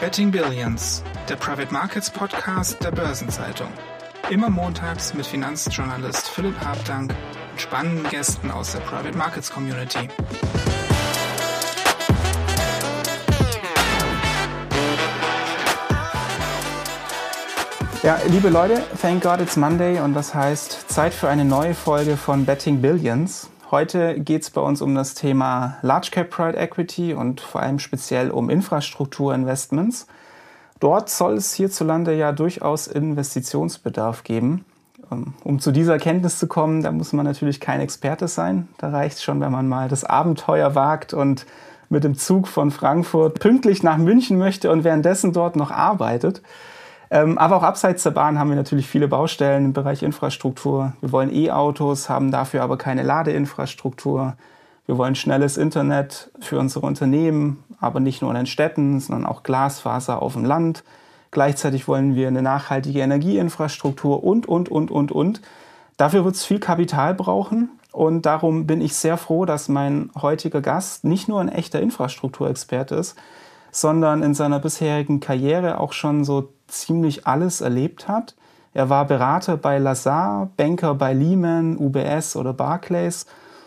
Betting Billions, der Private Markets Podcast der Börsenzeitung. Immer montags mit Finanzjournalist Philipp Habdank und spannenden Gästen aus der Private Markets Community. Ja, liebe Leute, thank God it's Monday und das heißt Zeit für eine neue Folge von Betting Billions. Heute geht es bei uns um das Thema Large Cap Private Equity und vor allem speziell um Infrastrukturinvestments. Dort soll es hierzulande ja durchaus Investitionsbedarf geben. Um zu dieser Erkenntnis zu kommen, da muss man natürlich kein Experte sein. Da reicht es schon, wenn man mal das Abenteuer wagt und mit dem Zug von Frankfurt pünktlich nach München möchte und währenddessen dort noch arbeitet. Aber auch abseits der Bahn haben wir natürlich viele Baustellen im Bereich Infrastruktur. Wir wollen E-Autos, haben dafür aber keine Ladeinfrastruktur. Wir wollen schnelles Internet für unsere Unternehmen, aber nicht nur in den Städten, sondern auch Glasfaser auf dem Land. Gleichzeitig wollen wir eine nachhaltige Energieinfrastruktur und. Dafür wird es viel Kapital brauchen und darum bin ich sehr froh, dass mein heutiger Gast nicht nur ein echter Infrastrukturexperte ist, sondern in seiner bisherigen Karriere auch schon so ziemlich alles erlebt hat. Er war Berater bei Lazard, Banker bei Lehman, UBS oder Barclays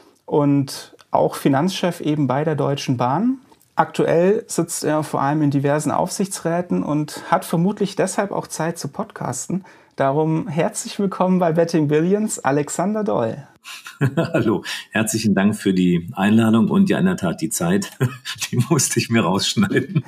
und auch Finanzchef eben bei der Deutschen Bahn. Aktuell sitzt er vor allem in diversen Aufsichtsräten und hat vermutlich deshalb auch Zeit zu podcasten. Darum herzlich willkommen bei Betting Billions, Alexander Doll. Hallo, herzlichen Dank für die Einladung und ja in der Tat die Zeit, die musste ich mir rausschneiden.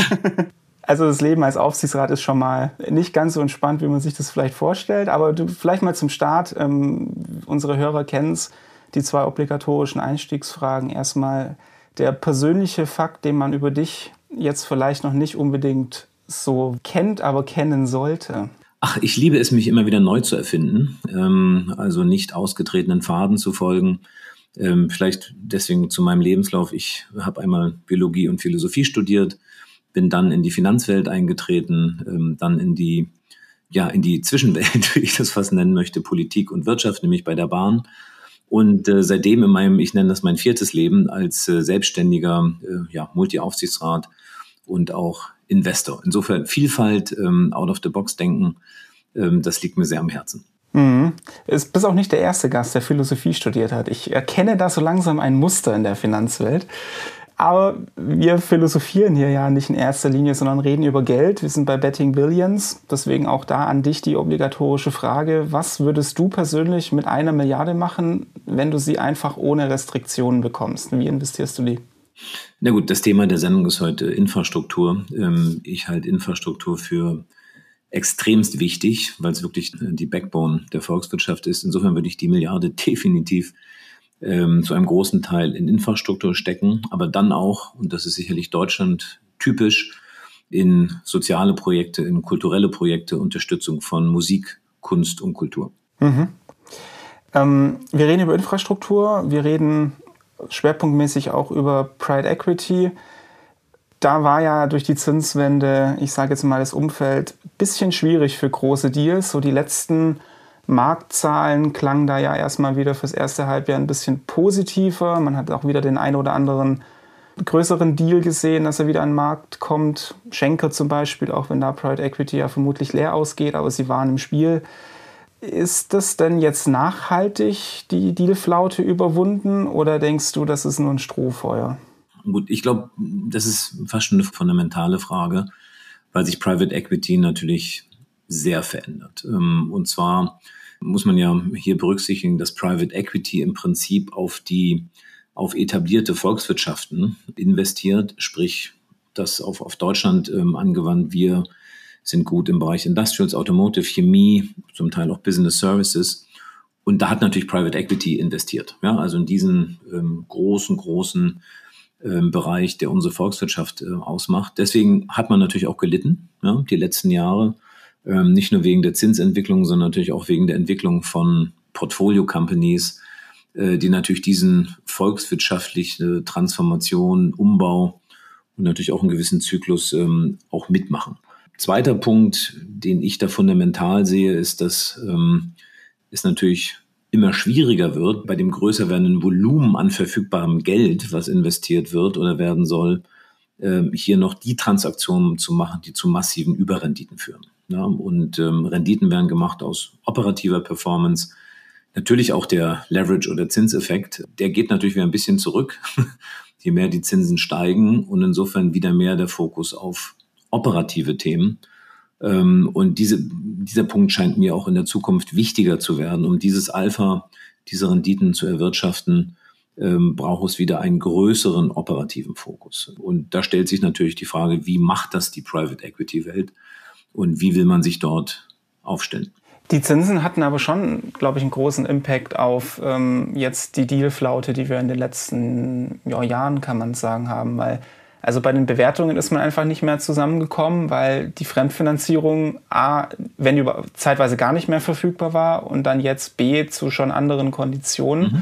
Also das Leben als Aufsichtsrat ist schon mal nicht ganz so entspannt, wie man sich das vielleicht vorstellt, aber vielleicht mal zum Start, unsere Hörer kennen es, die zwei obligatorischen Einstiegsfragen. Erstmal der persönliche Fakt, den man über dich jetzt vielleicht noch nicht unbedingt so kennt, aber kennen sollte. Ach, ich liebe es, mich immer wieder neu zu erfinden, also nicht ausgetretenen Pfaden zu folgen. Vielleicht deswegen zu meinem Lebenslauf. Ich habe einmal Biologie und Philosophie studiert, bin dann in die Finanzwelt eingetreten, dann in die Zwischenwelt, wie ich das fast nennen möchte, Politik und Wirtschaft, nämlich bei der Bahn. Und seitdem in meinem, ich nenne das mein viertes Leben, als selbstständiger Multi-Aufsichtsrat und auch Investor. Insofern Vielfalt, out-of-the-box-Denken, das liegt mir sehr am Herzen. Du bist auch nicht der erste Gast, der Philosophie studiert hat. Ich erkenne da so langsam ein Muster in der Finanzwelt. Aber wir philosophieren hier ja nicht in erster Linie, sondern reden über Geld. Wir sind bei Betting Billions. Deswegen auch da an dich die obligatorische Frage. Was würdest du persönlich mit 1 Milliarde machen, wenn du sie einfach ohne Restriktionen bekommst? Wie investierst du die? Na gut, das Thema der Sendung ist heute Infrastruktur. Ich halte Infrastruktur für extremst wichtig, weil es wirklich die Backbone der Volkswirtschaft ist. Insofern würde ich die Milliarde definitiv zu einem großen Teil in Infrastruktur stecken, aber dann auch, und das ist sicherlich Deutschland typisch, in soziale Projekte, in kulturelle Projekte, Unterstützung von Musik, Kunst und Kultur. Wir reden über Infrastruktur, wir reden schwerpunktmäßig auch über Private Equity. Da war ja durch die Zinswende, ich sage jetzt mal das Umfeld, ein bisschen schwierig für große Deals. So die letzten Marktzahlen klangen da ja erstmal wieder fürs erste Halbjahr ein bisschen positiver. Man hat auch wieder den einen oder anderen größeren Deal gesehen, dass er wieder an den Markt kommt. Schenker zum Beispiel, auch wenn da Private Equity ja vermutlich leer ausgeht, aber sie waren im Spiel. Ist das denn jetzt nachhaltig, die Dealflaute überwunden, oder denkst du, das ist nur ein Strohfeuer? Gut, ich glaube, das ist fast schon eine fundamentale Frage, weil sich Private Equity natürlich sehr verändert. Und zwar muss man ja hier berücksichtigen, dass Private Equity im Prinzip auf etablierte Volkswirtschaften investiert, sprich das auf Deutschland angewandt. Wir sind gut im Bereich Industrials, Automotive, Chemie, zum Teil auch Business Services. Und da hat natürlich Private Equity investiert. Ja, also in diesen großen Bereich, der unsere Volkswirtschaft ausmacht. Deswegen hat man natürlich auch gelitten, ja, die letzten Jahre. Nicht nur wegen der Zinsentwicklung, sondern natürlich auch wegen der Entwicklung von Portfolio-Companies, die natürlich diesen volkswirtschaftliche Transformation, Umbau und natürlich auch einen gewissen Zyklus auch mitmachen. Zweiter Punkt, den ich da fundamental sehe, ist, dass es natürlich immer schwieriger wird, bei dem größer werdenden Volumen an verfügbarem Geld, was investiert wird oder werden soll, hier noch die Transaktionen zu machen, die zu massiven Überrenditen führen. Ja, und Renditen werden gemacht aus operativer Performance. Natürlich auch der Leverage- oder Zinseffekt, der geht natürlich wieder ein bisschen zurück, je mehr die Zinsen steigen und insofern wieder mehr der Fokus auf operative Themen. Und dieser Punkt scheint mir auch in der Zukunft wichtiger zu werden. Um dieses Alpha, diese Renditen zu erwirtschaften, braucht es wieder einen größeren operativen Fokus. Und da stellt sich natürlich die Frage, wie macht das die Private Equity Welt und wie will man sich dort aufstellen? Die Zinsen hatten aber schon, glaube ich, einen großen Impact auf jetzt die Dealflaute, die wir in den letzten Jahren, kann man sagen, haben. Weil also bei den Bewertungen ist man einfach nicht mehr zusammengekommen, weil die Fremdfinanzierung A, wenn zeitweise gar nicht mehr verfügbar war und dann jetzt B, zu schon anderen Konditionen.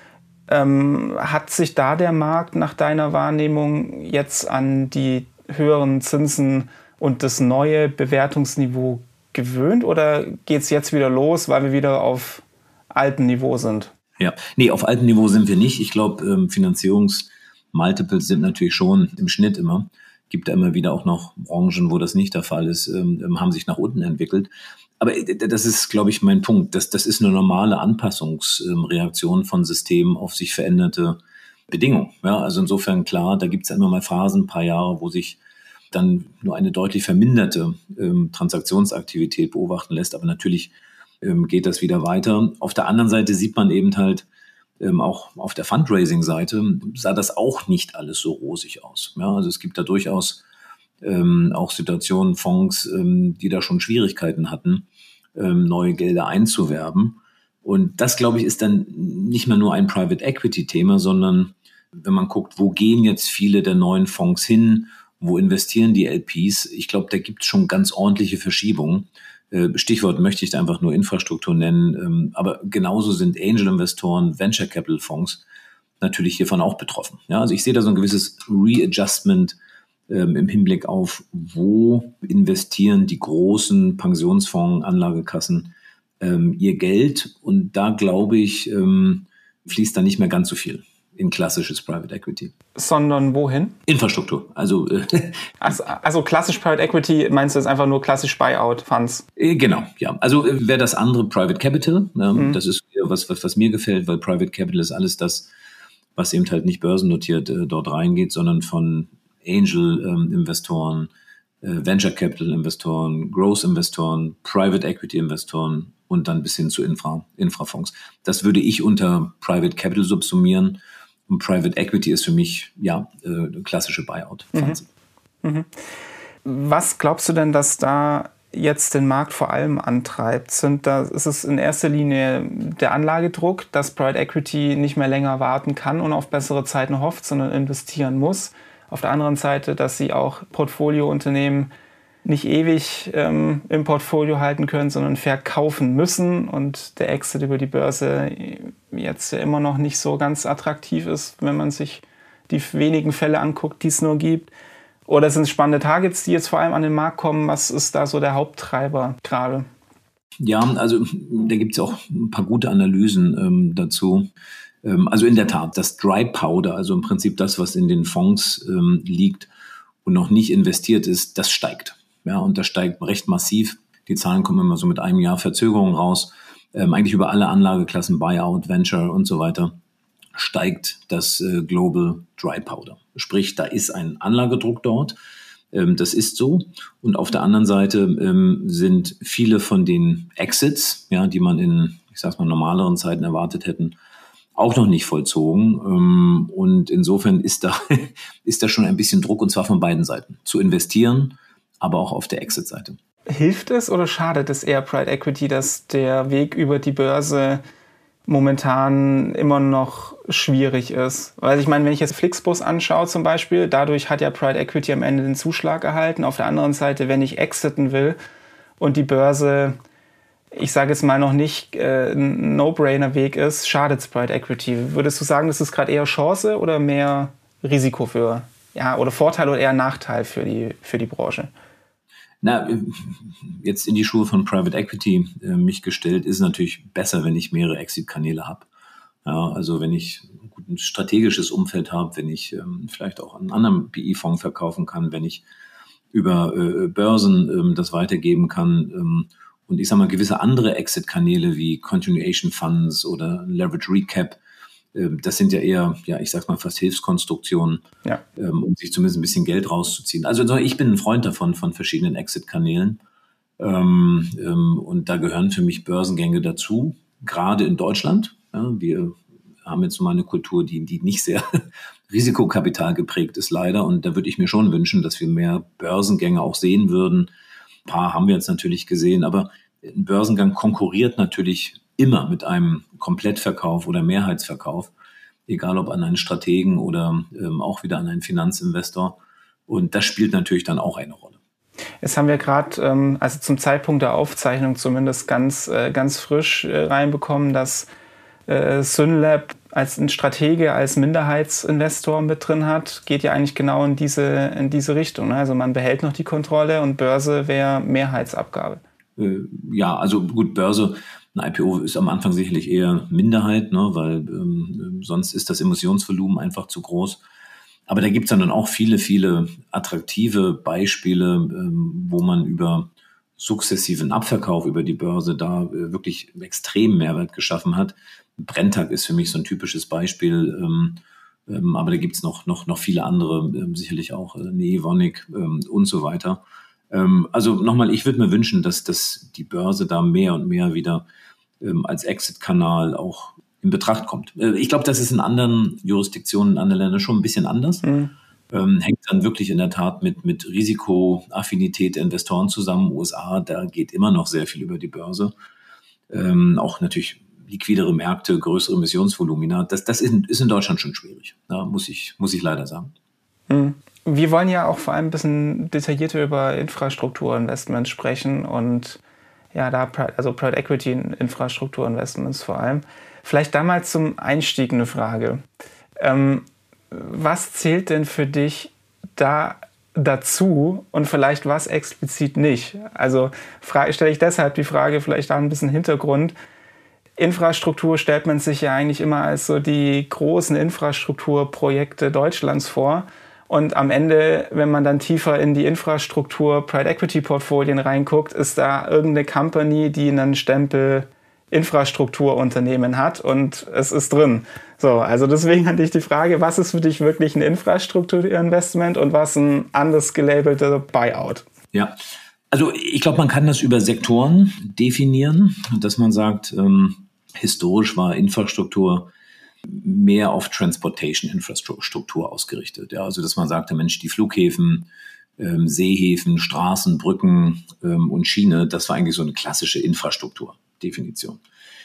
Hat sich da der Markt nach deiner Wahrnehmung jetzt an die höheren Zinsen und das neue Bewertungsniveau gewöhnt oder geht es jetzt wieder los, weil wir wieder auf altem Niveau sind? Ja, nee, auf altem Niveau sind wir nicht. Ich glaube, Finanzierungsmultiples sind natürlich schon im Schnitt immer. Gibt da immer wieder auch noch Branchen, wo das nicht der Fall ist, haben sich nach unten entwickelt. Aber das ist, glaube ich, mein Punkt. Das ist eine normale Anpassungsreaktion von Systemen auf sich veränderte Bedingungen. Ja, also insofern klar, da gibt es immer mal Phasen, ein paar Jahre, wo sich dann nur eine deutlich verminderte Transaktionsaktivität beobachten lässt. Aber natürlich geht das wieder weiter. Auf der anderen Seite sieht man eben halt, auch auf der Fundraising-Seite sah das auch nicht alles so rosig aus. Ja, also es gibt da durchaus auch Situationen, Fonds, die da schon Schwierigkeiten hatten, neue Gelder einzuwerben. Und das, glaube ich, ist dann nicht mehr nur ein Private Equity-Thema, sondern wenn man guckt, wo gehen jetzt viele der neuen Fonds hin, wo investieren die LPs? Ich glaube, da gibt es schon ganz ordentliche Verschiebungen. Stichwort möchte ich da einfach nur Infrastruktur nennen. Aber genauso sind Angel-Investoren, Venture-Capital-Fonds natürlich hiervon auch betroffen. Ja, also ich sehe da so ein gewisses Readjustment im Hinblick auf, wo investieren die großen Pensionsfonds, Anlagekassen ihr Geld. Und da, glaube ich, fließt da nicht mehr ganz so viel in klassisches Private Equity. Sondern wohin? Infrastruktur. Also klassisch Private Equity meinst du jetzt einfach nur klassisch Buyout-Funds? Genau, ja. Also wäre das andere Private Capital. Das ist was mir gefällt, weil Private Capital ist alles das, was eben halt nicht börsennotiert dort reingeht, sondern von Angel-Investoren, Venture Capital-Investoren, Growth-Investoren, Private Equity-Investoren und dann bis hin zu Infrafonds. Das würde ich unter Private Capital subsumieren. Und Private Equity ist für mich klassische Buyout-Fonds. Was glaubst du denn, dass da jetzt den Markt vor allem antreibt? Ist es in erster Linie der Anlagedruck, dass Private Equity nicht mehr länger warten kann und auf bessere Zeiten hofft, sondern investieren muss? Auf der anderen Seite, dass sie auch Portfoliounternehmen nicht ewig im Portfolio halten können, sondern verkaufen müssen und der Exit über die Börse jetzt ja immer noch nicht so ganz attraktiv ist, wenn man sich die wenigen Fälle anguckt, die es nur gibt. Oder sind es spannende Targets, die jetzt vor allem an den Markt kommen? Was ist da so der Haupttreiber gerade? Ja, also da gibt es auch ein paar gute Analysen dazu. Also in der Tat, das Dry Powder, also im Prinzip das, was in den Fonds liegt und noch nicht investiert ist, das steigt. Ja, und das steigt recht massiv. Die Zahlen kommen immer so mit einem Jahr Verzögerung raus. Eigentlich über alle Anlageklassen, Buyout, Venture und so weiter, steigt das Global Dry Powder. Sprich, da ist ein Anlagedruck dort. Das ist so. Und auf der anderen Seite sind viele von den Exits, ja, die man in, ich sag's mal, normaleren Zeiten erwartet hätten, auch noch nicht vollzogen. Und insofern ist da schon ein bisschen Druck, und zwar von beiden Seiten, zu investieren, aber auch auf der Exit-Seite. Hilft es oder schadet es eher Private Equity, dass der Weg über die Börse momentan immer noch schwierig ist? Weil ich meine, wenn ich jetzt Flixbus anschaue zum Beispiel, dadurch hat ja Private Equity am Ende den Zuschlag erhalten. Auf der anderen Seite, wenn ich exiten will und die Börse, ich sage jetzt mal noch nicht ein No-Brainer-Weg ist, schadet es Private Equity. Würdest du sagen, das ist gerade eher Chance oder mehr Risiko oder Vorteil oder eher Nachteil für die Branche? Na, jetzt in die Schuhe von Private Equity mich gestellt, ist natürlich besser, wenn ich mehrere Exit-Kanäle habe. Ja, also wenn ich ein strategisches Umfeld habe, wenn ich vielleicht auch einen anderen PI-Fonds verkaufen kann, wenn ich über Börsen das weitergeben kann. Und ich sage mal, gewisse andere Exit-Kanäle wie Continuation Funds oder Leverage Recap, das sind ja eher, ich sag's mal, fast Hilfskonstruktionen, um sich zumindest ein bisschen Geld rauszuziehen. Also ich bin ein Freund davon, von verschiedenen Exit-Kanälen. Und da gehören für mich Börsengänge dazu, gerade in Deutschland. Ja, wir haben jetzt mal eine Kultur, die nicht sehr Risikokapital geprägt ist, leider. Und da würde ich mir schon wünschen, dass wir mehr Börsengänge auch sehen würden. Ein paar haben wir jetzt natürlich gesehen, aber ein Börsengang konkurriert natürlich immer mit einem Komplettverkauf oder Mehrheitsverkauf, egal ob an einen Strategen oder auch wieder an einen Finanzinvestor. Und das spielt natürlich dann auch eine Rolle. Jetzt haben wir gerade, also zum Zeitpunkt der Aufzeichnung zumindest ganz frisch reinbekommen, dass Synlab als ein Stratege, als Minderheitsinvestor mit drin hat, geht ja eigentlich genau in diese Richtung. Ne? Also man behält noch die Kontrolle und Börse wäre Mehrheitsabgabe. Ja, also gut, Börse, ein IPO ist am Anfang sicherlich eher Minderheit, ne, weil sonst ist das Emissionsvolumen einfach zu groß. Aber da gibt es dann auch viele, viele attraktive Beispiele, wo man über sukzessiven Abverkauf über die Börse da wirklich extrem Mehrwert geschaffen hat. Brenntag ist für mich so ein typisches Beispiel, aber da gibt es noch viele andere, sicherlich auch Evonik und so weiter. Also nochmal, ich würde mir wünschen, dass die Börse da mehr und mehr wieder als Exit-Kanal auch in Betracht kommt. Ich glaube, das ist in anderen Jurisdiktionen, in anderen Ländern schon ein bisschen anders. Hängt dann wirklich in der Tat mit Risikoaffinität der Investoren zusammen. USA, da geht immer noch sehr viel über die Börse. Auch natürlich liquidere Märkte, größere Emissionsvolumina. Das ist in Deutschland schon schwierig. Da muss ich leider sagen. Wir wollen ja auch vor allem ein bisschen detaillierter über Infrastrukturinvestments sprechen und Private Equity Infrastrukturinvestments vor allem. Vielleicht da mal zum Einstieg eine Frage. Was zählt denn für dich da dazu und vielleicht was explizit nicht? Also stelle ich deshalb die Frage, vielleicht da ein bisschen Hintergrund. Infrastruktur stellt man sich ja eigentlich immer als so die großen Infrastrukturprojekte Deutschlands vor. Und am Ende, wenn man dann tiefer in die Infrastruktur Private Equity Portfolien reinguckt, ist da irgendeine Company, die einen Stempel Infrastrukturunternehmen hat und es ist drin. So, also deswegen hatte ich die Frage, was ist für dich wirklich ein Infrastrukturinvestment und was ein anders gelabelter Buyout? Ja, also ich glaube, man kann das über Sektoren definieren, dass man sagt, historisch war Infrastruktur mehr auf Transportation-Infrastruktur ausgerichtet. Ja, also dass man sagte, Mensch, die Flughäfen, Seehäfen, Straßen, Brücken und Schiene, das war eigentlich so eine klassische Infrastrukturdefinition.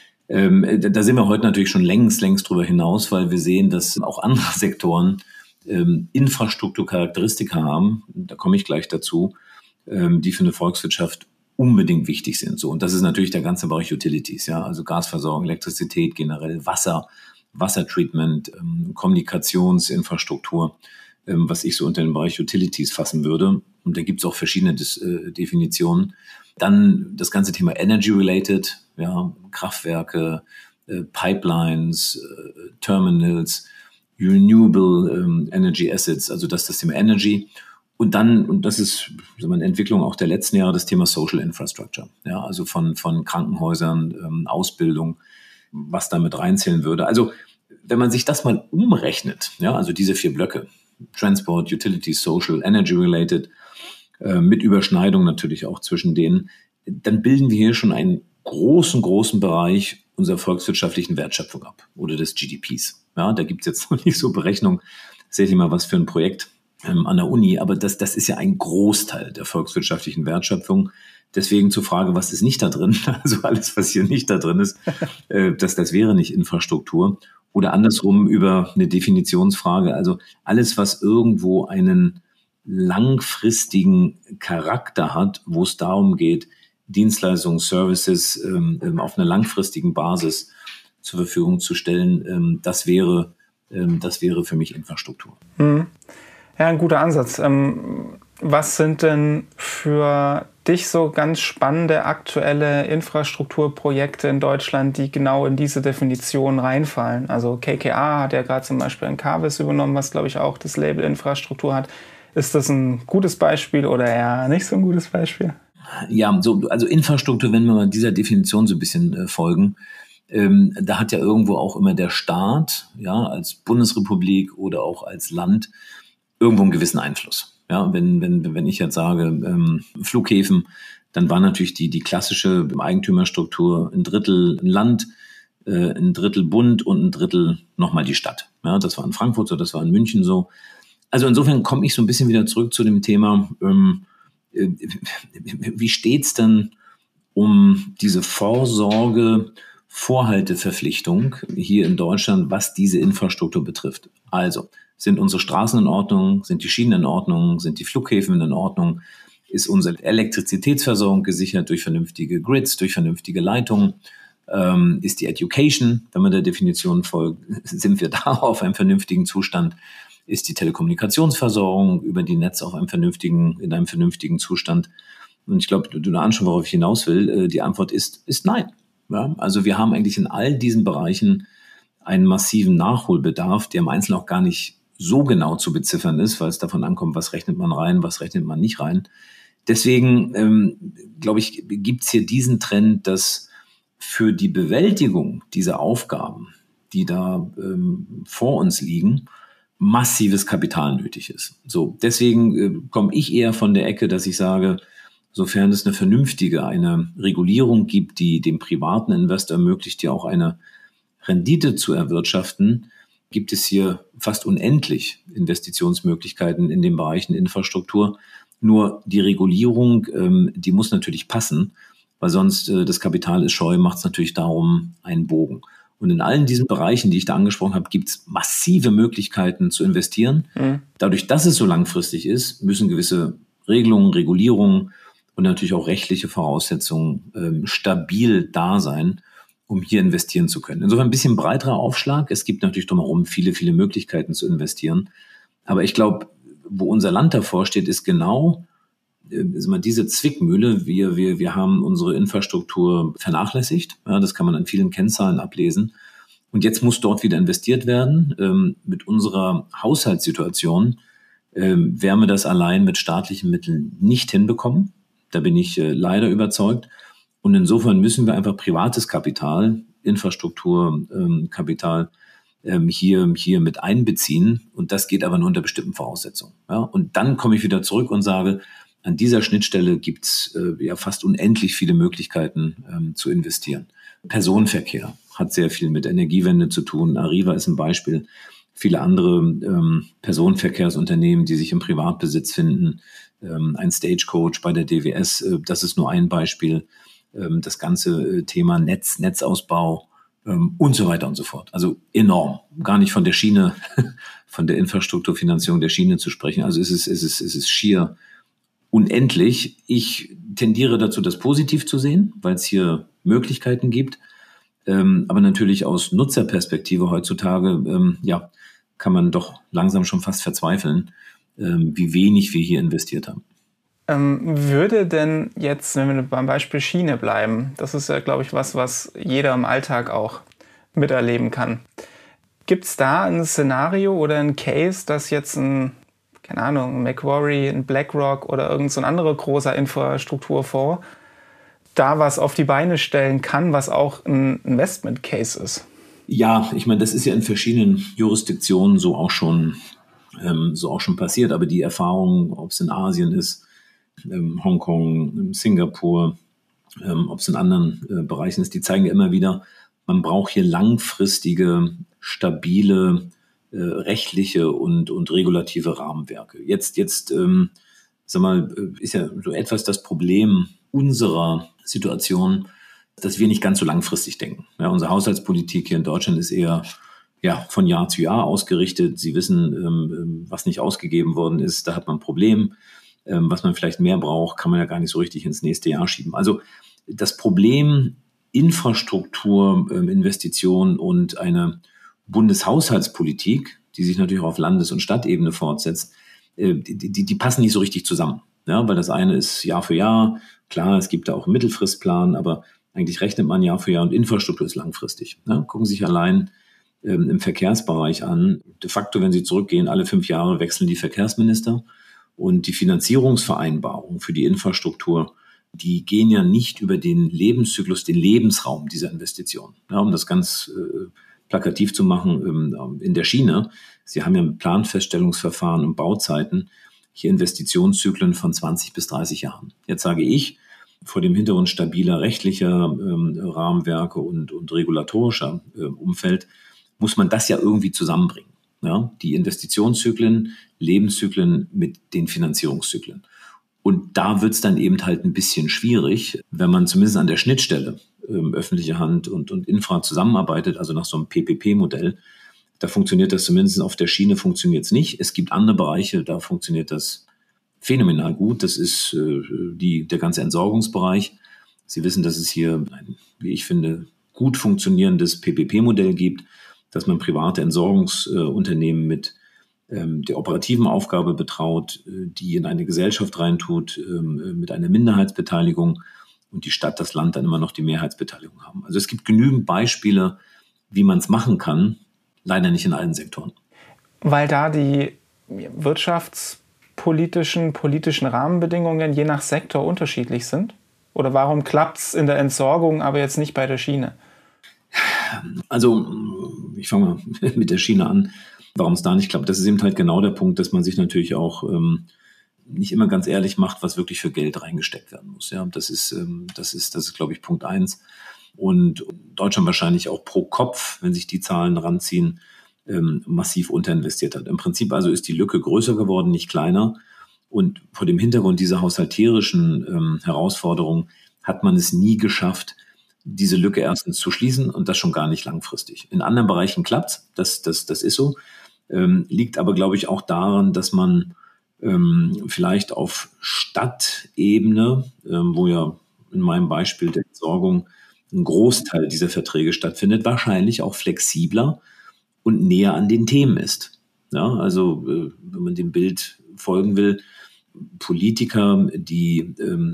Da sind wir heute natürlich schon längst drüber hinaus, weil wir sehen, dass auch andere Sektoren Infrastrukturcharakteristika haben, da komme ich gleich dazu, die für eine Volkswirtschaft unbedingt wichtig sind. So, und das ist natürlich der ganze Bereich Utilities, ja, also Gasversorgung, Elektrizität generell, Wassertreatment, Kommunikationsinfrastruktur, was ich so unter den Bereich Utilities fassen würde. Und da gibt es auch verschiedene Definitionen. Dann das ganze Thema Energy-related, ja, Kraftwerke, Pipelines, Terminals, Renewable Energy Assets, also das Thema Energy. Und dann, und das ist eine Entwicklung auch der letzten Jahre, das Thema Social Infrastructure, ja, also von Krankenhäusern, Ausbildung, was da mit reinzählen würde. Also wenn man sich das mal umrechnet, ja, also diese 4 Blöcke, Transport, Utilities, Social, Energy-related, mit Überschneidung natürlich auch zwischen denen, dann bilden wir hier schon einen großen Bereich unserer volkswirtschaftlichen Wertschöpfung ab oder des GDPs. Ja, da gibt es jetzt noch nicht so Berechnungen, sehe ich mal was für ein Projekt an der Uni, aber das ist ja ein Großteil der volkswirtschaftlichen Wertschöpfung. Deswegen zur Frage, was ist nicht da drin? Also alles, was hier nicht da drin ist, das wäre nicht Infrastruktur. Oder andersrum über eine Definitionsfrage, also alles, was irgendwo einen langfristigen Charakter hat, wo es darum geht, Dienstleistungen, Services auf einer langfristigen Basis zur Verfügung zu stellen, das wäre für mich Infrastruktur. Ja, ein guter Ansatz. Was sind denn für dich so ganz spannende aktuelle Infrastrukturprojekte in Deutschland, die genau in diese Definition reinfallen? Also KKA hat ja gerade zum Beispiel Encavis übernommen, was glaube ich auch das Label Infrastruktur hat. Ist das ein gutes Beispiel oder eher nicht so ein gutes Beispiel? Ja, also Infrastruktur, wenn wir mal dieser Definition so ein bisschen folgen, da hat ja irgendwo auch immer der Staat, ja, als Bundesrepublik oder auch als Land irgendwo einen gewissen Einfluss. Ja, wenn ich jetzt sage, Flughäfen, dann war natürlich die klassische Eigentümerstruktur ein Drittel Land, ein Drittel Bund und ein Drittel nochmal die Stadt. Ja, das war in Frankfurt so, das war in München so. Also insofern komme ich so ein bisschen wieder zurück zu dem Thema, wie steht's denn um diese Vorhalteverpflichtung hier in Deutschland, was diese Infrastruktur betrifft? Also, sind unsere Straßen in Ordnung? Sind die Schienen in Ordnung? Sind die Flughäfen in Ordnung? Ist unsere Elektrizitätsversorgung gesichert durch vernünftige Grids, durch vernünftige Leitungen? Ist die Education, wenn man der Definition folgt, sind wir da auf einem vernünftigen Zustand? Ist die Telekommunikationsversorgung über die Netze in einem vernünftigen Zustand? Und ich glaube, du ahnst schon, worauf ich hinaus will. Die Antwort ist nein. Ja? Also wir haben eigentlich in all diesen Bereichen einen massiven Nachholbedarf, der im Einzelnen auch gar nicht so genau zu beziffern ist, weil es davon ankommt, was rechnet man rein, was rechnet man nicht rein. Deswegen, glaube ich, gibt es hier diesen Trend, dass für die Bewältigung dieser Aufgaben, die da vor uns liegen, massives Kapital nötig ist. So, deswegen komme ich eher von der Ecke, dass ich sage, sofern es eine Regulierung gibt, die dem privaten Investor ermöglicht, ja auch eine Rendite zu erwirtschaften, gibt es hier fast unendlich Investitionsmöglichkeiten in den Bereichen Infrastruktur. Nur die Regulierung, die muss natürlich passen, weil sonst das Kapital ist scheu, macht es natürlich darum einen Bogen. Und in allen diesen Bereichen, die ich da angesprochen habe, gibt es massive Möglichkeiten zu investieren. Mhm. Dadurch, dass es so langfristig ist, müssen gewisse Regelungen, Regulierungen und natürlich auch rechtliche Voraussetzungen stabil da sein, um hier investieren zu können. Insofern ein bisschen breiterer Aufschlag. Es gibt natürlich drumherum viele, viele Möglichkeiten zu investieren. Aber ich glaube, wo unser Land davor steht, ist genau diese Zwickmühle. Wir haben unsere Infrastruktur vernachlässigt. Ja, das kann man an vielen Kennzahlen ablesen. Und jetzt muss dort wieder investiert werden. Mit unserer Haushaltssituation werden wir das allein mit staatlichen Mitteln nicht hinbekommen. Da bin ich leider überzeugt. Und insofern müssen wir einfach privates Kapital, Infrastrukturkapital hier mit einbeziehen. Und das geht aber nur unter bestimmten Voraussetzungen. Ja? Und dann komme ich wieder zurück und sage, an dieser Schnittstelle gibt es fast unendlich viele Möglichkeiten zu investieren. Personenverkehr hat sehr viel mit Energiewende zu tun. Arriva ist ein Beispiel. Viele andere Personenverkehrsunternehmen, die sich im Privatbesitz finden. Ein Stagecoach bei der DWS, das ist nur ein Beispiel. Das ganze Thema Netzausbau und so weiter und so fort. Also enorm. Gar nicht von der Schiene, von der Infrastrukturfinanzierung der Schiene zu sprechen. Also es ist schier unendlich. Ich tendiere dazu, das positiv zu sehen, weil es hier Möglichkeiten gibt. Aber natürlich aus Nutzerperspektive heutzutage, kann man doch langsam schon fast verzweifeln, wie wenig wir hier investiert haben. Würde denn jetzt, wenn wir beim Beispiel Schiene bleiben, das ist ja, glaube ich, was jeder im Alltag auch miterleben kann. Gibt es da ein Szenario oder ein Case, dass jetzt ein Macquarie, ein BlackRock oder irgend so ein anderer großer Infrastrukturfonds da was auf die Beine stellen kann, was auch ein Investment-Case ist? Ja, ich meine, das ist ja in verschiedenen Jurisdiktionen so auch schon passiert, aber die Erfahrung, ob es in Asien ist, Hongkong, Singapur, ob es in anderen Bereichen ist, die zeigen ja immer wieder, man braucht hier langfristige, stabile, rechtliche und regulative Rahmenwerke. Jetzt ist ja so etwas das Problem unserer Situation, dass wir nicht ganz so langfristig denken. Ja, unsere Haushaltspolitik hier in Deutschland ist eher von Jahr zu Jahr ausgerichtet. Sie wissen, was nicht ausgegeben worden ist, da hat man ein Problem. Was man vielleicht mehr braucht, kann man ja gar nicht so richtig ins nächste Jahr schieben. Also das Problem Infrastruktur, Investitionen und eine Bundeshaushaltspolitik, die sich natürlich auf Landes- und Stadtebene fortsetzt, die passen nicht so richtig zusammen. Ja, weil das eine ist Jahr für Jahr. Klar, es gibt da auch einen Mittelfristplan, aber eigentlich rechnet man Jahr für Jahr und Infrastruktur ist langfristig. Ja, gucken Sie sich allein im Verkehrsbereich an. De facto, wenn Sie zurückgehen, alle 5 Jahre wechseln die Verkehrsminister und die Finanzierungsvereinbarungen für die Infrastruktur, die gehen ja nicht über den Lebenszyklus, den Lebensraum dieser Investition. Ja, um das ganz plakativ zu machen, in der Schiene. Sie haben ja ein Planfeststellungsverfahren und Bauzeiten, hier Investitionszyklen von 20 bis 30 Jahren. Jetzt sage ich, vor dem Hintergrund stabiler rechtlicher Rahmenwerke und regulatorischer Umfeld muss man das ja irgendwie zusammenbringen. Ja? Die Investitionszyklen, Lebenszyklen mit den Finanzierungszyklen. Und da wird es dann eben halt ein bisschen schwierig, wenn man zumindest an der Schnittstelle öffentliche Hand und Infra zusammenarbeitet, also nach so einem PPP-Modell. Da funktioniert das zumindest auf der Schiene, funktioniert es nicht. Es gibt andere Bereiche, da funktioniert das phänomenal gut. Das ist der ganze Entsorgungsbereich. Sie wissen, dass es hier ein, wie ich finde, gut funktionierendes PPP-Modell gibt, dass man private Entsorgungsunternehmen mit der operativen Aufgabe betraut, die in eine Gesellschaft reintut, mit einer Minderheitsbeteiligung und die Stadt, das Land dann immer noch die Mehrheitsbeteiligung haben. Also es gibt genügend Beispiele, wie man es machen kann, leider nicht in allen Sektoren. Weil da die politischen Rahmenbedingungen je nach Sektor unterschiedlich sind? Oder warum klappt es in der Entsorgung, aber jetzt nicht bei der Schiene? Also ich fange mal mit der Schiene an. Warum es da nicht klappt, das ist eben halt genau der Punkt, dass man sich natürlich auch nicht immer ganz ehrlich macht, was wirklich für Geld reingesteckt werden muss. Ja, das ist, glaube ich, Punkt 1. Und Deutschland wahrscheinlich auch pro Kopf, wenn sich die Zahlen ranziehen, massiv unterinvestiert hat. Im Prinzip also ist die Lücke größer geworden, nicht kleiner. Und vor dem Hintergrund dieser haushalterischen Herausforderungen hat man es nie geschafft, diese Lücke erstens zu schließen und das schon gar nicht langfristig. In anderen Bereichen klappt's, das ist so. Liegt aber, glaube ich, auch daran, dass man vielleicht auf Stadtebene, wo ja in meinem Beispiel der Entsorgung ein Großteil dieser Verträge stattfindet, wahrscheinlich auch flexibler und näher an den Themen ist. Ja, also wenn man dem Bild folgen will, Politiker, die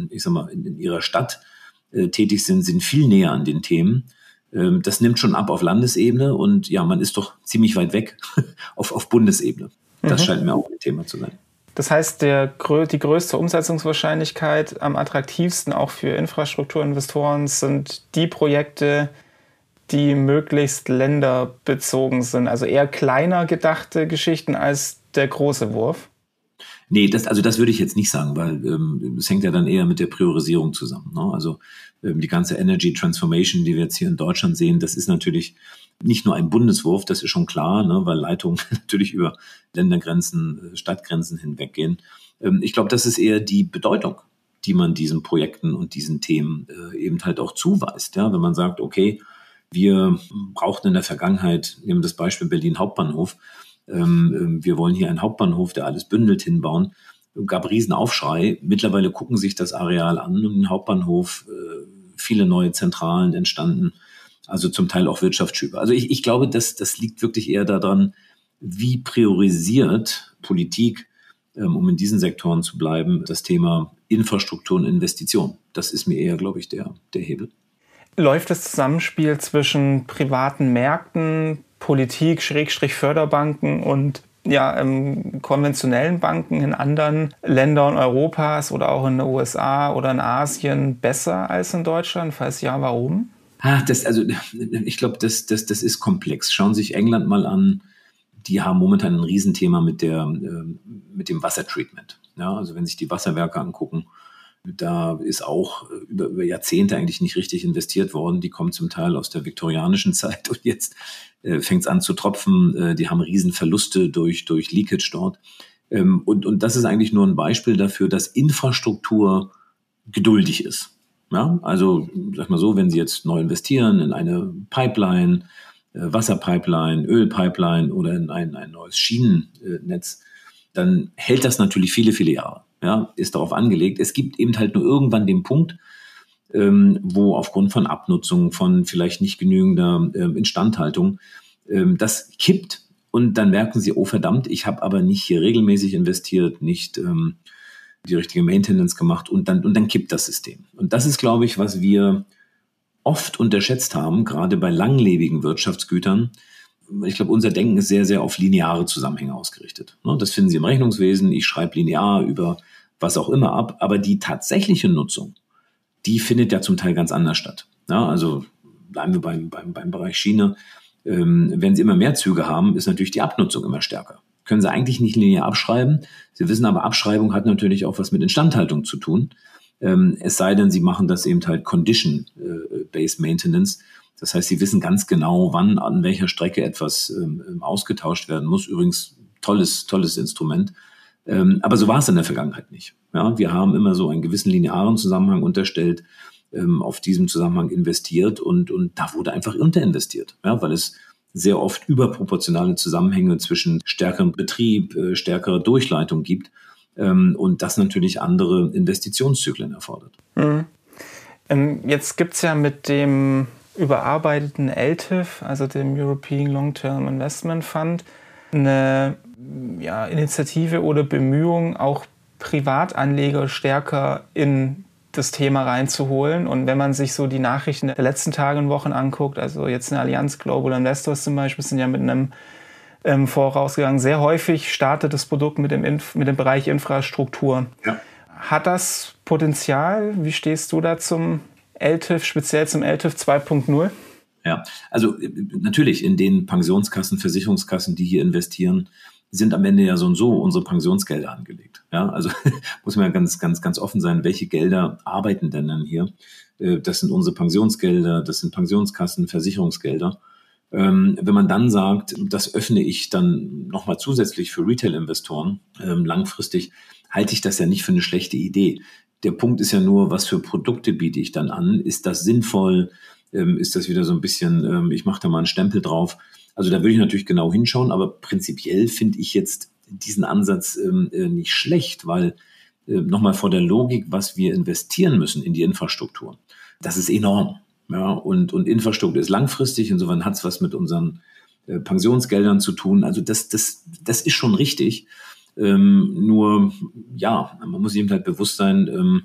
in ihrer Stadt tätig sind viel näher an den Themen. Das nimmt schon ab auf Landesebene und ja, man ist doch ziemlich weit weg auf Bundesebene. Das scheint mir auch ein Thema zu sein. Das heißt, die größte Umsetzungswahrscheinlichkeit, am attraktivsten auch für Infrastrukturinvestoren sind die Projekte, die möglichst länderbezogen sind. Also eher kleiner gedachte Geschichten als der große Wurf. Nee, das würde ich jetzt nicht sagen, weil es hängt ja dann eher mit der Priorisierung zusammen. Ne? Also die ganze Energy Transformation, die wir jetzt hier in Deutschland sehen, das ist natürlich nicht nur ein Bundeswurf, das ist schon klar, ne? Weil Leitungen natürlich über Ländergrenzen, Stadtgrenzen hinweggehen. Ich glaube, das ist eher die Bedeutung, die man diesen Projekten und diesen Themen eben halt auch zuweist. Ja? Wenn man sagt, okay, wir brauchten in der Vergangenheit, nehmen wir das Beispiel Berlin Hauptbahnhof, wir wollen hier einen Hauptbahnhof, der alles bündelt, hinbauen. Gab Riesenaufschrei. Mittlerweile gucken sich das Areal an und im Hauptbahnhof viele neue Zentralen entstanden, also zum Teil auch Wirtschaftsschübe. Also ich glaube, das liegt wirklich eher daran, wie priorisiert Politik, um in diesen Sektoren zu bleiben, das Thema Infrastruktur und Investition. Das ist mir eher, glaube ich, der Hebel. Läuft das Zusammenspiel zwischen privaten Märkten, Politik, Förderbanken und konventionellen Banken in anderen Ländern Europas oder auch in den USA oder in Asien besser als in Deutschland? Falls ja, warum? Ich glaube, das ist komplex. Schauen Sie sich England mal an. Die haben momentan ein Riesenthema mit dem Wassertreatment. Ja, also wenn sich die Wasserwerke angucken, da ist auch über Jahrzehnte eigentlich nicht richtig investiert worden. Die kommen zum Teil aus der viktorianischen Zeit und jetzt fängt es an zu tropfen. Die haben Riesenverluste durch Leakage dort. Und das ist eigentlich nur ein Beispiel dafür, dass Infrastruktur geduldig ist. Ja? Also sag mal so, wenn Sie jetzt neu investieren in eine Pipeline, Wasserpipeline, Ölpipeline oder in ein neues Schienennetz, dann hält das natürlich viele, viele Jahre. Ja, ist darauf angelegt. Es gibt eben halt nur irgendwann den Punkt, wo aufgrund von Abnutzung, von vielleicht nicht genügender Instandhaltung, das kippt Und dann merken sie, oh verdammt, ich habe aber nicht hier regelmäßig investiert, nicht die richtige Maintenance gemacht und dann kippt das System. Und das ist, glaube ich, was wir oft unterschätzt haben, gerade bei langlebigen Wirtschaftsgütern. Ich glaube, unser Denken ist sehr, sehr auf lineare Zusammenhänge ausgerichtet. Das finden Sie im Rechnungswesen. Ich schreibe linear über was auch immer ab. Aber die tatsächliche Nutzung, die findet ja zum Teil ganz anders statt. Ja, also bleiben wir beim Bereich Schiene. Wenn Sie immer mehr Züge haben, ist natürlich die Abnutzung immer stärker. Können Sie eigentlich nicht linear abschreiben. Sie wissen aber, Abschreibung hat natürlich auch was mit Instandhaltung zu tun. Es sei denn, Sie machen das eben halt Condition-Based Maintenance. Das heißt, Sie wissen ganz genau, wann an welcher Strecke etwas ausgetauscht werden muss. Übrigens, tolles Instrument. Aber so war es in der Vergangenheit nicht. Ja, wir haben immer so einen gewissen linearen Zusammenhang unterstellt, auf diesem Zusammenhang investiert und da wurde einfach unterinvestiert, ja, weil es sehr oft überproportionale Zusammenhänge zwischen stärkerem Betrieb, stärkerer Durchleitung gibt und das natürlich andere Investitionszyklen erfordert. Mhm. Jetzt gibt es ja mit dem überarbeiteten LTIF, also dem European Long-Term Investment Fund, eine Initiative oder Bemühung, auch Privatanleger stärker in das Thema reinzuholen. Und wenn man sich so die Nachrichten der letzten Tage und Wochen anguckt, also jetzt eine Allianz Global Investors zum Beispiel, sind ja mit einem vorausgegangen. Sehr häufig startet das Produkt mit dem Bereich Infrastruktur. Ja. Hat das Potenzial? Wie stehst du da zum LTIF, speziell zum LTIF 2.0? Ja, also natürlich in den Pensionskassen, Versicherungskassen, die hier investieren, sind am Ende ja so und so unsere Pensionsgelder angelegt. Ja, also muss man ja ganz offen sein, welche Gelder arbeiten denn dann hier? Das sind unsere Pensionsgelder, das sind Pensionskassen, Versicherungsgelder. Wenn man dann sagt, das öffne ich dann nochmal zusätzlich für Retail-Investoren, langfristig halte ich das ja nicht für eine schlechte Idee. Der Punkt ist ja nur, was für Produkte biete ich dann an? Ist das sinnvoll? Ist das wieder so ein bisschen, ich mache da mal einen Stempel drauf? Also da würde ich natürlich genau hinschauen, aber prinzipiell finde ich jetzt diesen Ansatz nicht schlecht, weil nochmal vor der Logik, was wir investieren müssen in die Infrastruktur, das ist enorm. Ja, und Infrastruktur ist langfristig, insofern hat es was mit unseren Pensionsgeldern zu tun. Also das ist schon richtig. Nur, ja, man muss sich eben halt bewusst sein,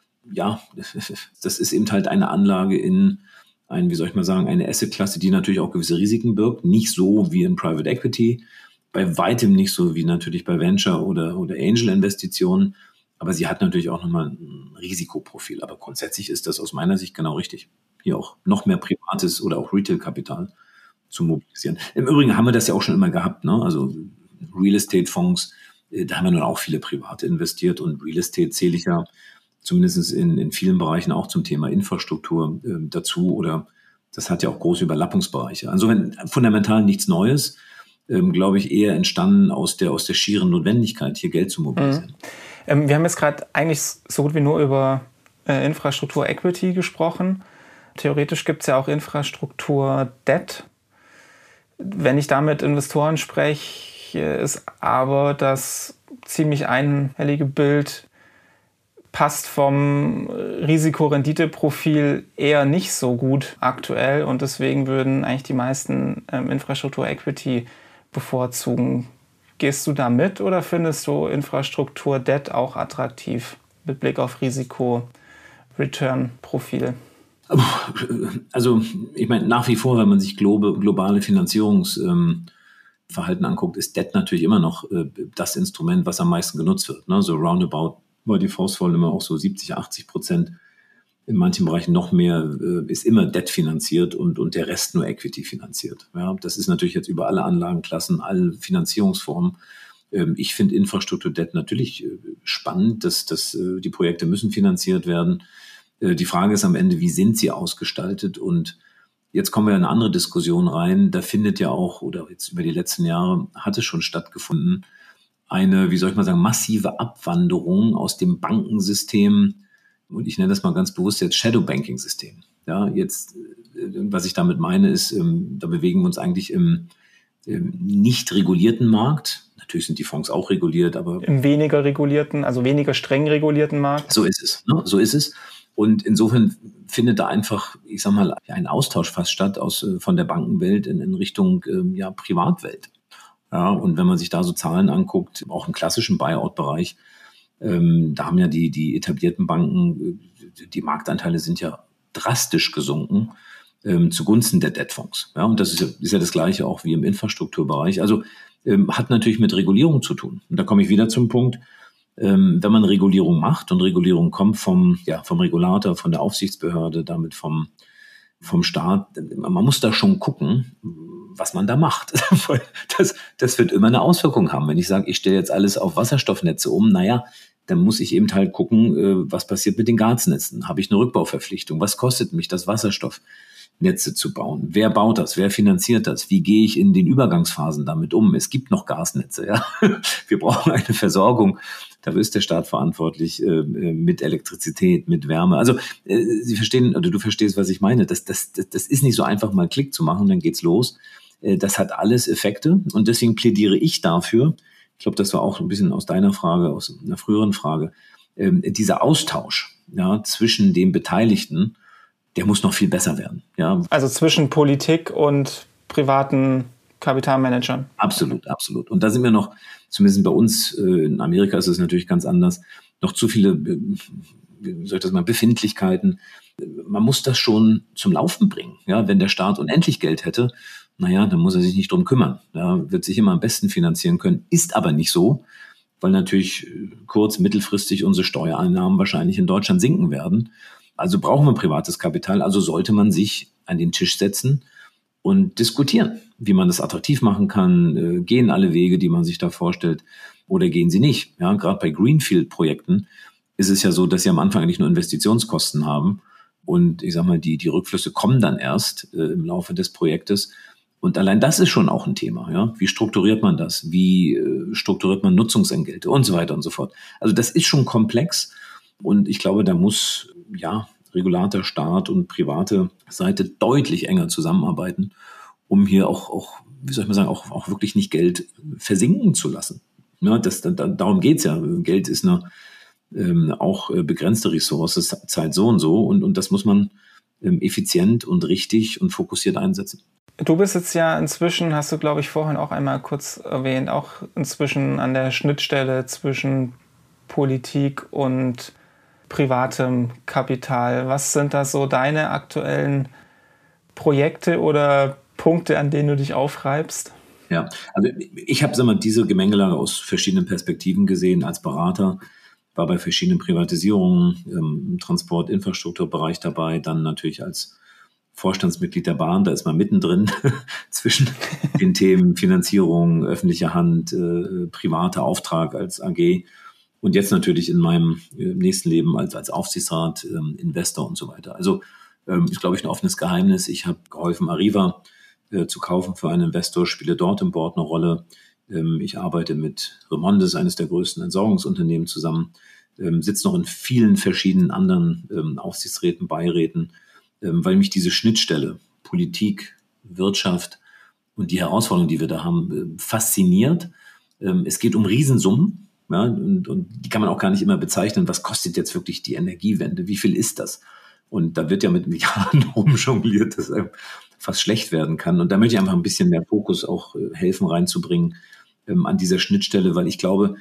das ist eben halt eine Anlage in eine Assetklasse, die natürlich auch gewisse Risiken birgt. Nicht so wie in Private Equity, bei weitem nicht so wie natürlich bei Venture oder Angel-Investitionen. Aber sie hat natürlich auch nochmal ein Risikoprofil. Aber grundsätzlich ist das aus meiner Sicht genau richtig. Hier auch noch mehr privates oder auch Retail-Kapital zu mobilisieren. Im Übrigen haben wir das ja auch schon immer gehabt, ne? Also Real Estate-Fonds, da haben wir nun auch viele Private investiert und Real Estate zähle ich ja zumindest in vielen Bereichen auch zum Thema Infrastruktur dazu oder das hat ja auch große Überlappungsbereiche. Also wenn fundamental nichts Neues, glaube ich, eher entstanden aus der schieren Notwendigkeit, hier Geld zu mobilisieren. Wir haben jetzt gerade eigentlich so gut wie nur über Infrastruktur-Equity gesprochen. Theoretisch gibt es ja auch Infrastruktur-Debt. Wenn ich da mit Investoren spreche, ist aber das ziemlich einhellige Bild, passt vom Risikorenditeprofil eher nicht so gut aktuell und deswegen würden eigentlich die meisten Infrastruktur-Equity bevorzugen. Gehst du da mit oder findest du Infrastruktur-Debt auch attraktiv mit Blick auf Risiko-Return-Profil? Also ich meine, nach wie vor, wenn man sich globale Finanzierungsverhalten anguckt, ist Debt natürlich immer noch das Instrument, was am meisten genutzt wird. Ne? So roundabout war die Faustformel immer auch so 70-80%. In manchen Bereichen noch mehr ist immer Debt finanziert und der Rest nur Equity finanziert. Ja, das ist natürlich jetzt über alle Anlagenklassen, alle Finanzierungsformen. Ich finde Infrastruktur-Debt natürlich spannend, dass die Projekte müssen finanziert werden. Die Frage ist am Ende, wie sind sie ausgestaltet? Und jetzt kommen wir in eine andere Diskussion rein. Da findet ja auch, oder jetzt über die letzten Jahre hat es schon stattgefunden, eine, wie soll ich mal sagen, massive Abwanderung aus dem Bankensystem. Und ich nenne das mal ganz bewusst jetzt Shadow-Banking-System. Ja, jetzt, was ich damit meine, ist, da bewegen wir uns eigentlich im nicht regulierten Markt. Natürlich sind die Fonds auch reguliert, aber im weniger regulierten, also weniger streng regulierten Markt. So ist es. Ne? So ist es. Und insofern findet da einfach, ich sag mal, ein Austausch fast statt von der Bankenwelt in Richtung Privatwelt. Ja, und wenn man sich da so Zahlen anguckt, auch im klassischen Buyout-Bereich, da haben ja die etablierten Banken, die Marktanteile sind ja drastisch gesunken zugunsten der Debtfonds. Ja, und das ist ja das Gleiche auch wie im Infrastrukturbereich. Also hat natürlich mit Regulierung zu tun. Und da komme ich wieder zum Punkt, wenn man Regulierung macht und Regulierung kommt vom Regulator, von der Aufsichtsbehörde, damit vom Staat, man muss da schon gucken, was man da macht. Das wird immer eine Auswirkung haben. Wenn ich sage, ich stelle jetzt alles auf Wasserstoffnetze um, dann muss ich eben halt gucken, was passiert mit den Gasnetzen. Habe ich eine Rückbauverpflichtung? Was kostet mich das, Wasserstoffnetze zu bauen? Wer baut das? Wer finanziert das? Wie gehe ich in den Übergangsphasen damit um? Es gibt noch Gasnetze. Ja? Wir brauchen eine Versorgung. Da ist der Staat verantwortlich mit Elektrizität, mit Wärme. Also Sie verstehen, oder du verstehst, was ich meine. Das ist nicht so einfach, mal einen Klick zu machen, dann geht's los. Das hat alles Effekte und deswegen plädiere ich dafür, ich glaube, das war auch ein bisschen aus deiner Frage, aus einer früheren Frage, dieser Austausch zwischen den Beteiligten, der muss noch viel besser werden. Ja. Also zwischen Politik und privaten Kapitalmanagern. Absolut, absolut. Und da sind wir noch, zumindest bei uns, in Amerika ist es natürlich ganz anders, noch zu viele, Befindlichkeiten. Man muss das schon zum Laufen bringen. Ja, wenn der Staat unendlich Geld hätte, dann muss er sich nicht drum kümmern. Ja, wird sich immer am besten finanzieren können. Ist aber nicht so, weil natürlich mittelfristig unsere Steuereinnahmen wahrscheinlich in Deutschland sinken werden. Also brauchen wir privates Kapital. Also sollte man sich an den Tisch setzen und diskutieren, wie man das attraktiv machen kann. Gehen alle Wege, die man sich da vorstellt, oder gehen sie nicht? Ja, gerade bei Greenfield-Projekten ist es ja so, dass sie am Anfang eigentlich nur Investitionskosten haben. Und ich sag mal, die Rückflüsse kommen dann erst im Laufe des Projektes. Und allein das ist schon auch ein Thema. Ja? Wie strukturiert man das? Wie strukturiert man Nutzungsentgelte und so weiter und so fort? Also das ist schon komplex. Und ich glaube, da muss Regulator, Staat und private Seite deutlich enger zusammenarbeiten, um hier auch wirklich nicht Geld versinken zu lassen. Ja, darum geht's ja. Geld ist eine auch begrenzte Ressource, Zeit so und so. Und das muss man effizient und richtig und fokussiert einsetzen. Du bist jetzt ja inzwischen, hast du, glaube ich, vorhin auch einmal kurz erwähnt, auch inzwischen an der Schnittstelle zwischen Politik und privatem Kapital. Was sind da so deine aktuellen Projekte oder Punkte, an denen du dich aufreibst? Ja, also ich habe diese Gemengelage aus verschiedenen Perspektiven gesehen als Berater, war bei verschiedenen Privatisierungen im Transport-, Infrastrukturbereich dabei, dann natürlich als Vorstandsmitglied der Bahn, da ist man mittendrin zwischen den Themen Finanzierung, öffentliche Hand, privater Auftrag als AG und jetzt natürlich in meinem nächsten Leben als Aufsichtsrat, Investor und so weiter. Also ist, glaube ich, ein offenes Geheimnis. Ich habe geholfen, Arriva zu kaufen für einen Investor, spiele dort im Board eine Rolle. Ich arbeite mit Remondes, eines der größten Entsorgungsunternehmen, zusammen, sitze noch in vielen verschiedenen anderen Aufsichtsräten, Beiräten, weil mich diese Schnittstelle Politik, Wirtschaft und die Herausforderungen, die wir da haben, fasziniert. Es geht um Riesensummen, ja, und die kann man auch gar nicht immer bezeichnen. Was kostet jetzt wirklich die Energiewende? Wie viel ist das? Und da wird ja mit Milliarden rumjongliert, dass einem fast schlecht werden kann. Und da möchte ich einfach ein bisschen mehr Fokus auch helfen reinzubringen an dieser Schnittstelle, weil ich glaube,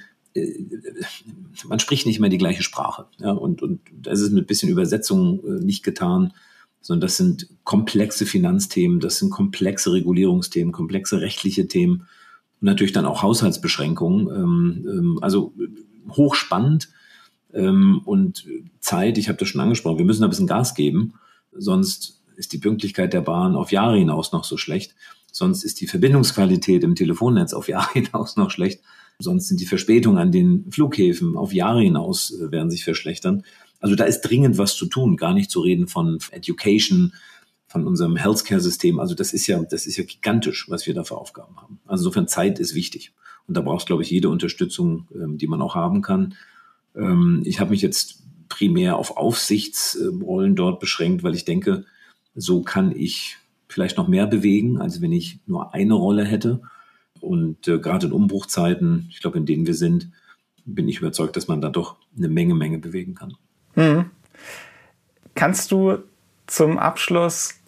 man spricht nicht immer die gleiche Sprache. Ja, und das ist mit ein bisschen Übersetzung nicht getan, sondern das sind komplexe Finanzthemen, das sind komplexe Regulierungsthemen, komplexe rechtliche Themen und natürlich dann auch Haushaltsbeschränkungen. Also hochspannend und Zeit, ich habe das schon angesprochen, wir müssen da ein bisschen Gas geben, sonst ist die Pünktlichkeit der Bahn auf Jahre hinaus noch so schlecht, sonst ist die Verbindungsqualität im Telefonnetz auf Jahre hinaus noch schlecht, sonst sind die Verspätungen an den Flughäfen auf Jahre hinaus werden sich verschlechtern. Also da ist dringend was zu tun, gar nicht zu reden von Education, von unserem Healthcare-System. Also das ist ja gigantisch, was wir da für Aufgaben haben. Also insofern Zeit ist wichtig. Und da braucht es, glaube ich, jede Unterstützung, die man auch haben kann. Ich habe mich jetzt primär auf Aufsichtsrollen dort beschränkt, weil ich denke, so kann ich vielleicht noch mehr bewegen, als wenn ich nur eine Rolle hätte. Und gerade in Umbruchzeiten, ich glaube, in denen wir sind, bin ich überzeugt, dass man da doch eine Menge bewegen kann. Kannst du zum Abschluss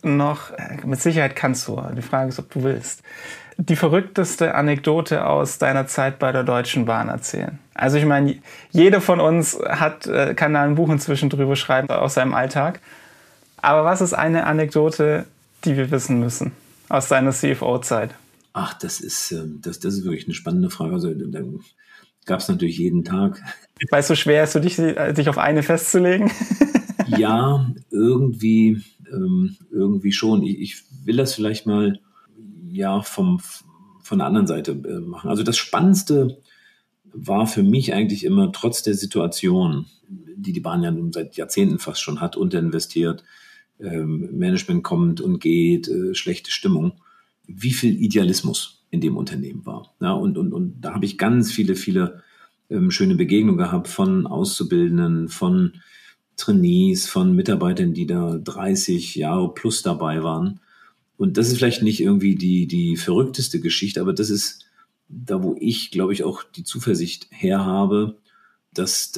noch, mit Sicherheit kannst du, die Frage ist, ob du willst, die verrückteste Anekdote aus deiner Zeit bei der Deutschen Bahn erzählen? Also ich meine, jeder von uns kann da ein Buch inzwischen drüber schreiben aus seinem Alltag. Aber was ist eine Anekdote, die wir wissen müssen aus deiner CFO-Zeit? Ach, das ist wirklich eine spannende Frage. Also, da gab es natürlich jeden Tag. Weil es so schwer ist für dich auf eine festzulegen? Ja, irgendwie schon. Ich will das vielleicht mal von der anderen Seite machen. Also das Spannendste war für mich eigentlich immer, trotz der Situation, die Bahn ja nun seit Jahrzehnten fast schon hat, unterinvestiert, Management kommt und geht, schlechte Stimmung, wie viel Idealismus in dem Unternehmen war. Ja, und da habe ich ganz viele schöne Begegnungen gehabt von Auszubildenden, von Trainees, von Mitarbeitern, die da 30 Jahre plus dabei waren. Und das ist vielleicht nicht irgendwie die verrückteste Geschichte, aber das ist da, wo ich, glaube ich, auch die Zuversicht her habe, dass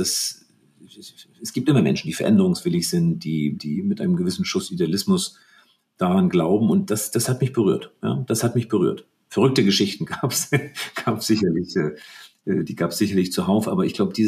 es gibt immer Menschen, die veränderungswillig sind, die mit einem gewissen Schuss Idealismus daran glauben. Und das hat mich berührt. Ja, das hat mich berührt. Verrückte Geschichten gab es sicherlich, die gab es sicherlich zuhauf. Aber ich glaube,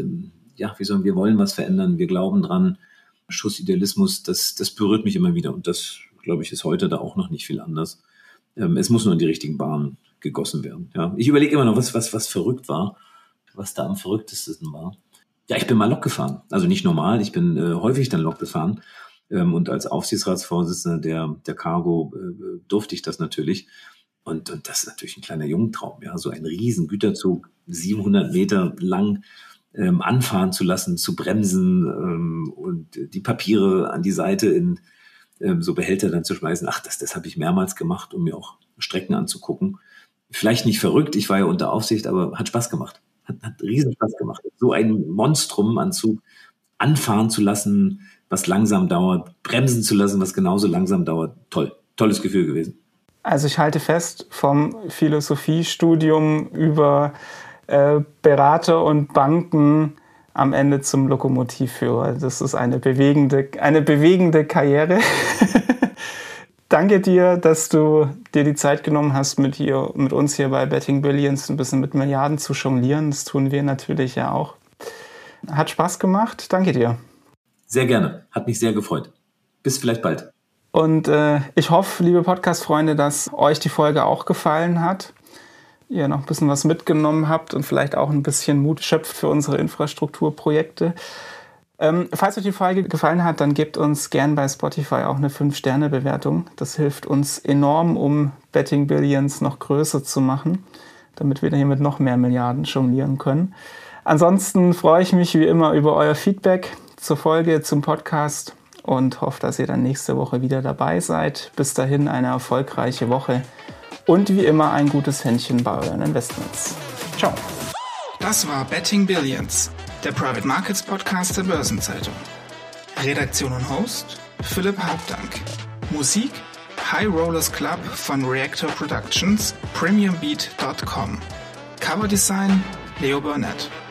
wir wollen was verändern, wir glauben dran. Schuss Idealismus, das berührt mich immer wieder. Und das, glaube ich, ist heute da auch noch nicht viel anders. Es muss nur in die richtigen Bahnen gegossen werden. Ja. Ich überlege immer noch, was verrückt war, was da am verrücktesten war. Ja, ich bin mal Lok gefahren. Also nicht normal, ich bin häufig dann Lok gefahren. Und als Aufsichtsratsvorsitzender der Cargo durfte ich das natürlich. Und das ist natürlich ein kleiner Jungtraum. Ja, so ein riesen Güterzug, 700 Meter lang anfahren zu lassen, zu bremsen und die Papiere an die Seite in so Behälter dann zu schmeißen. Ach, das habe ich mehrmals gemacht, um mir auch Strecken anzugucken. Vielleicht nicht verrückt, ich war ja unter Aufsicht, aber hat Spaß gemacht. Hat riesen Spaß gemacht. So ein Monstrum-Anzug anfahren zu lassen, was langsam dauert, bremsen zu lassen, was genauso langsam dauert. Toll. Tolles Gefühl gewesen. Also ich halte fest, vom Philosophiestudium über Berater und Banken am Ende zum Lokomotivführer. Das ist eine bewegende Karriere. Danke dir, dass du dir die Zeit genommen hast, mit uns hier bei Betting Billions ein bisschen mit Milliarden zu jonglieren. Das tun wir natürlich ja auch. Hat Spaß gemacht. Danke dir. Sehr gerne. Hat mich sehr gefreut. Bis vielleicht bald. Und ich hoffe, liebe Podcast-Freunde, dass euch die Folge auch gefallen hat. Ihr noch ein bisschen was mitgenommen habt und vielleicht auch ein bisschen Mut schöpft für unsere Infrastrukturprojekte. Falls euch die Folge gefallen hat, dann gebt uns gern bei Spotify auch eine 5-Sterne-Bewertung. Das hilft uns enorm, um Betting Billions noch größer zu machen, damit wir hier mit noch mehr Milliarden jonglieren können. Ansonsten freue ich mich wie immer über euer Feedback zur Folge, zum Podcast und hoffe, dass ihr dann nächste Woche wieder dabei seid. Bis dahin eine erfolgreiche Woche und wie immer ein gutes Händchen bei euren Investments. Ciao. Das war Betting Billions, der Private Markets Podcast der Börsenzeitung. Redaktion und Host Philipp Habdank. Musik High Rollers Club von Reactor Productions, premiumbeat.com. Coverdesign Leo Burnett.